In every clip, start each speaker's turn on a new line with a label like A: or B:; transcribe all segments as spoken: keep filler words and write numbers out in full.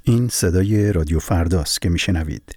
A: این صدای رادیو فرداست که میشنوید.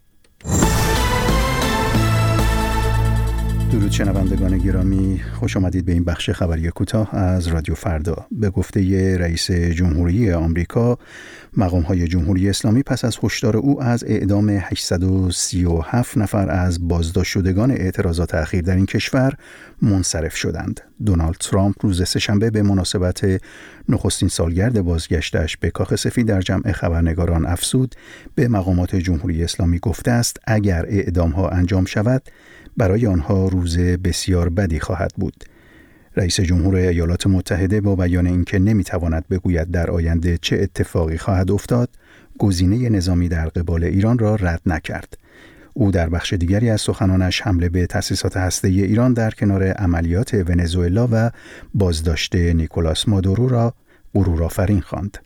A: درود شنوندگان گرامی، خوش آمدید به این بخش خبری کوتاه از رادیو فردا. به گفته رئیس جمهوری آمریکا، مقام‌های جمهوری اسلامی پس از هشدار او از اعدام هشتصد و سی و هفت نفر از بازداشت شدگان اعتراضات اخیر در این کشور منصرف شدند. دونالد ترامپ روز سه‌شنبه به مناسبت نخستین سالگرد بازگشتش به کاخ سفید در جمع خبرنگاران افزود به مقامات جمهوری اسلامی گفته است اگر اعدام‌ها انجام شود برای آنها روز بسیار بدی خواهد بود. رئیس جمهور ایالات متحده با بیان اینکه نمیتواند بگوید در آینده چه اتفاقی خواهد افتاد، گزینه نظامی در قبال ایران را رد نکرد. او در بخش دیگری از سخنانش حمله به تأسیسات هسته‌ای ایران در کنار عملیات ونزوئلا و بازداشت نیکولاس مادورو را غرورآفرین خواند.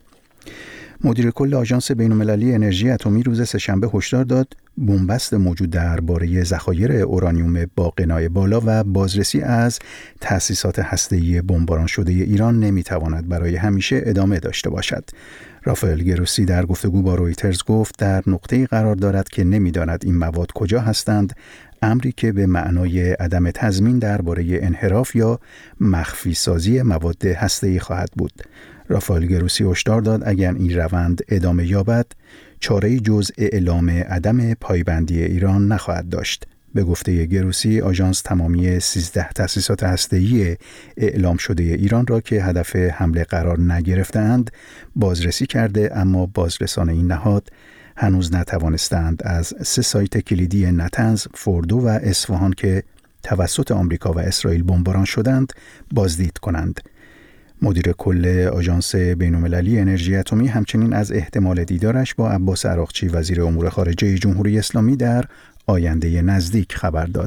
A: مدیر کل آژانس بین‌المللی انرژی اتمی روز سه‌شنبه هشدار داد بنبست موجود درباره ذخایر اورانیوم با قنای بالا و بازرسی از تأسیسات هسته‌ای بمباران شده ایران نمیتواند برای همیشه ادامه داشته باشد. رافائل گروسی در گفتگو با رویترز گفت در نقطه‌ای قرار دارد که نمیداند این مواد کجا هستند، امری که به معنای عدم تضمین درباره انحراف یا مخفی سازی مواد هسته‌ای خواهد بود. رافائل گروسی هشدار داد اگر این روند ادامه یابد، چاره‌ای جز اعلام عدم پایبندی ایران نخواهد داشت. به گفته گروسی، آژانس تمامی سیزده تأسیسات هسته‌ای اعلام شده ایران را که هدف حمله قرار نگرفتند بازرسی کرده، اما بازرسان این نهاد هنوز نتوانستند از سه سایت کلیدی نتنز، فوردو و اصفهان که توسط آمریکا و اسرائیل بمباران شدند بازدید کنند. مدیر کل آژانس بین‌المللی انرژی اتمی همچنین از احتمال دیدارش با عباس عراقچی وزیر امور خارجه جمهوری اسلامی در آینده نزدیک خبر داد.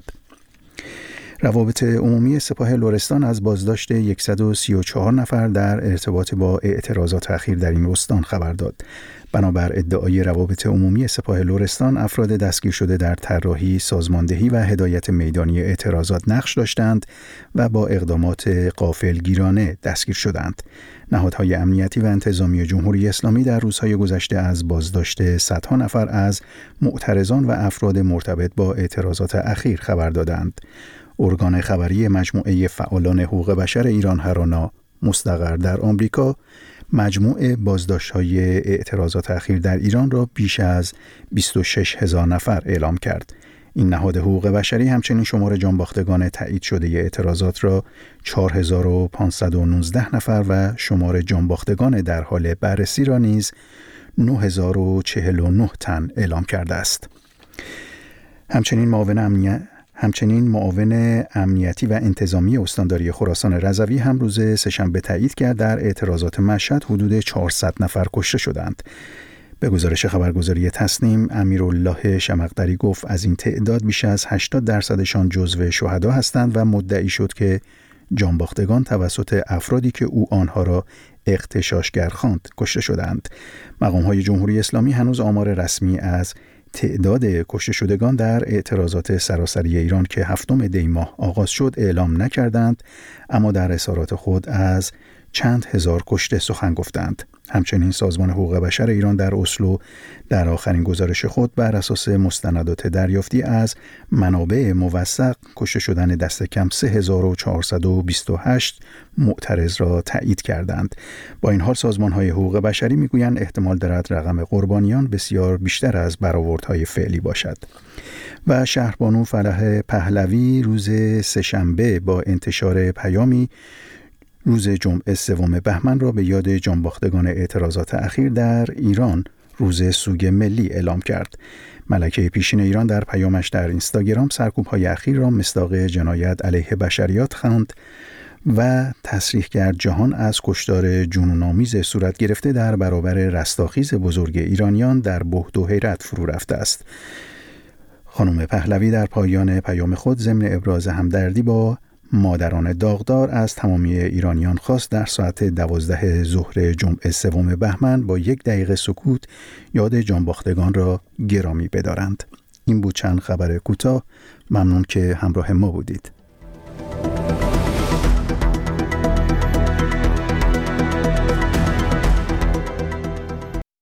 A: روابط عمومی سپاه لرستان از بازداشت صد و سی و چهار نفر در ارتباط با اعتراضات اخیر در این استان خبر داد. بنابر ادعای روابط عمومی سپاه لرستان، افراد دستگیر شده در طراحی، سازماندهی و هدایت میدانی اعتراضات نقش داشتند و با اقدامات غافلگیرانه دستگیر شدند. نهادهای امنیتی و انتظامی جمهوری اسلامی در روزهای گذشته از بازداشت صدها نفر از معترضان و افراد مرتبط با اعتراضات اخیر خبر دادند. ارگان خبری مجموعه فعالان حقوق بشر ایران هرانا مستقر در آمریکا مجموع بازداشت‌های اعتراضات اخیر در ایران را بیش از بیست و شش هزار نفر اعلام کرد. این نهاد حقوق بشری همچنین شمار جانباختگان تایید شده اعتراضات را چهار هزار و پانصد و نوزده نفر و شمار جانباختگان در حال بررسی را نیز نه هزار و چهل و نه تن اعلام کرده است. همچنین معاون امنیت همچنین معاون امنیتی و انتظامی استانداری خراسان رضوی هم روز سه‌شنبه تایید کرد در اعتراضات مشهد حدود چهارصد نفر کشته شدند. به گزارش خبرگزاری تسنیم، امیرالله شمقدری گفت از این تعداد بیش از هشتاد درصدشان جزو شهدا هستند و مدعی شد که جانباختگان توسط افرادی که او آنها را اغتشاشگر خواند کشته شدند. مقام‌های جمهوری اسلامی هنوز آمار رسمی از تعداد کشته شدگان در اعتراضات سراسری ایران که هفتم دی ماه آغاز شد اعلام نکردند، اما در اظهارات خود از چند هزار کشته سخن گفتند. همچنین سازمان حقوق بشر ایران در اسلو در آخرین گزارش خود بر اساس مستندات دریافتی از منابع موثق کشته شدن دست کم سه هزار و چهارصد و بیست و هشت معترض را تایید کردند. با این حال سازمان‌های حقوق بشری میگویند احتمال دارد رقم قربانیان بسیار بیشتر از برآوردهای فعلی باشد. و شهربانو فرح پهلوی روز سه‌شنبه با انتشار پیامی روز جمعه سوم بهمن را به یاد جانباختگان اعتراضات اخیر در ایران روز سوگ ملی اعلام کرد. ملکه پیشین ایران در پیامش در اینستاگرام سرکوب‌های اخیر را مصداق جنایت علیه بشریات خواند و تصریح کرد جهان از کشتار جنون‌آمیز صورت گرفته در برابر رستاخیز بزرگ ایرانیان در بهت و حیرت فرو رفته است. خانم پهلوی در پایان پیام خود ضمن ابراز همدردی با مادران داغدار از تمامی ایرانیان خواست در ساعت دوازده ظهر جمعه سوم بهمن با یک دقیقه سکوت یاد جانباختگان را گرامی بدارند. این بود چند خبر کوتاه. ممنون که همراه ما بودید.